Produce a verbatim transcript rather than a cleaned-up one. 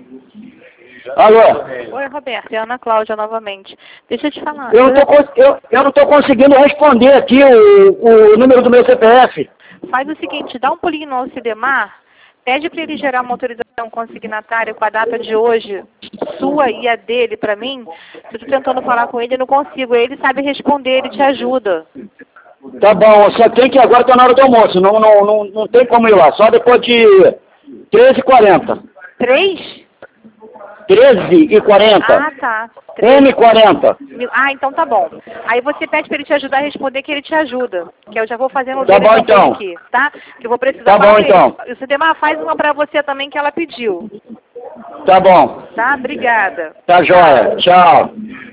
Alô? Oi, Roberto, é a Ana Cláudia novamente. Deixa eu te falar. Eu não tô, eu, eu não tô conseguindo responder aqui o, o número do meu C P F. Faz o seguinte, dá um pulinho no Alcidemar, pede para ele gerar uma autorização consignatária com a data de hoje, sua e a dele para mim. Eu estou tentando falar com ele e não consigo. Ele sabe responder, ele te ajuda. Tá bom, só tem que agora tá na hora do almoço, não, não, não, não tem como ir lá, só depois de treze e quarenta. Três? treze e quarenta. Ah, tá. uma e quarenta. Ah, então tá bom. Aí você pede para ele te ajudar a responder que ele te ajuda. Que eu já vou fazendo o Tá dele bom, também então. aqui, tá? Que eu vou precisar Tá falar bom, com ele. então. E o Cidemar faz uma para você também que ela pediu. Tá bom. Tá? Obrigada. Tá joia. Tchau.